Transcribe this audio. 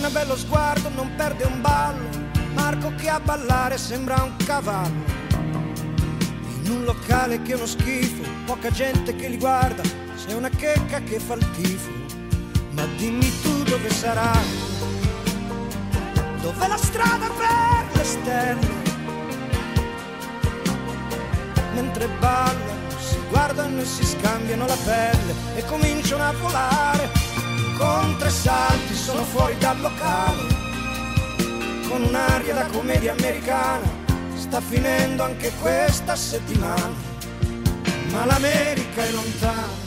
ha bello sguardo, non perde un ballo. Marco che a ballare sembra un cavallo. In un locale che è uno schifo, poca gente che li guarda, c'è una checca che fa il tifo. Ma dimmi tu dove sarà, dov'è la strada per le stelle? Mentre ballano si guardano e si scambiano la pelle e cominciano a volare. Con 3 salti sono fuori dal locale, con un'aria da commedia americana. Sta finendo anche questa settimana, ma l'America è lontana.